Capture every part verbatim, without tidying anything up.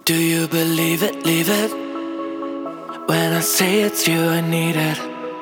Do you believe it, leave it? When I say it's you, I need it.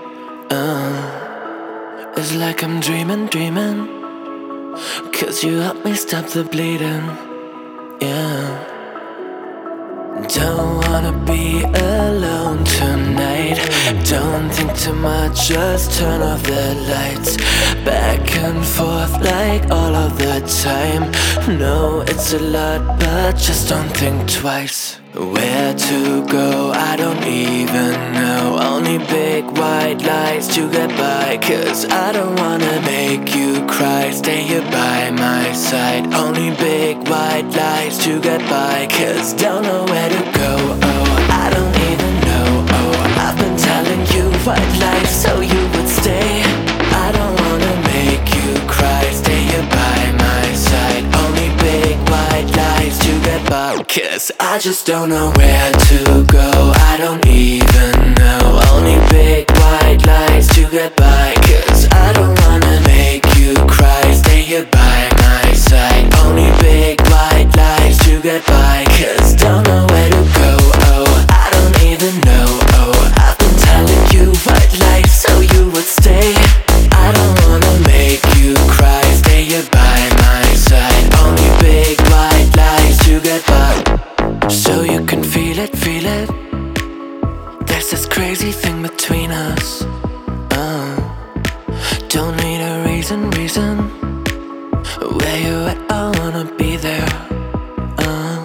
uh, It's like I'm dreaming, dreaming, 'cause you help me stop the bleeding. Yeah. Don't wanna be alone tonight. Don't think too much, just turn off the lights. Back and forth like all of the time. No, it's a lot, but just don't think twice. Where to go, I don't even know. Only big white lies to get by, 'cause I don't wanna make you cry. Stay here by my side. Only big white lies to get by, 'cause don't know where to go. Oh, I don't even know. Oh, I've been telling you white lies so you would stay. I don't wanna make you cry. Stay here by my side. Only big white lies to get by, 'cause I just don't know where to go. I don't even know. Only big white lies to get by, 'cause I don't wanna make you cry. Stay here by my side. Only big white lies to get by, 'cause don't know where to go. Oh, I don't even know. Oh, I've been telling you white lies so you would stay. I don't wanna make you cry. Stay here by my side. Only big white lies to get by, so you can feel it, feel it. There's this crazy thing between us. uh, Don't need a reason, reason. Where you at, I wanna be there. uh,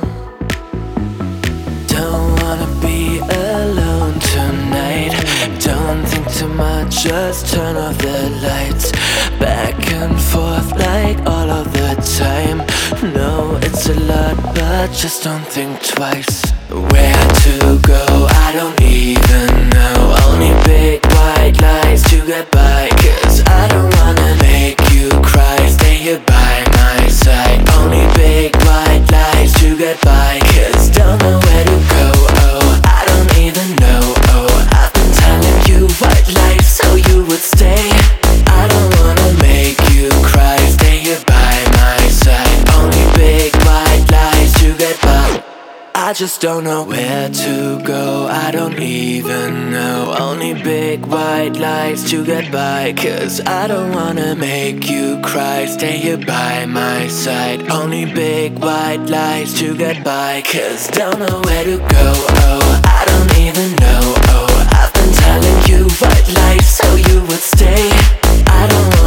Don't wanna be alone tonight. Don't think too much, just turn off the lights. Back and forth like all of the time. No, it's a lot, but just don't think twice. Where to go, I don't even know. Only big white lies to get by, 'cause I don't wanna make you cry. Stay here by my side. Only big white lies to get by, 'cause don't know where to go. Oh, I don't even know. Oh, I've been telling you white lies so you would stay. I don't wanna make you cry. Stay here by my side. Only big white lies to get by. I just don't know where to go. I don't even know. Only big white lies to get by, 'cause I don't wanna make you cry. Stay here by my side. Only big white lies to get by, 'cause don't know where to go. Oh, I don't even know. Oh, I've been telling you white lies so you would stay. I don't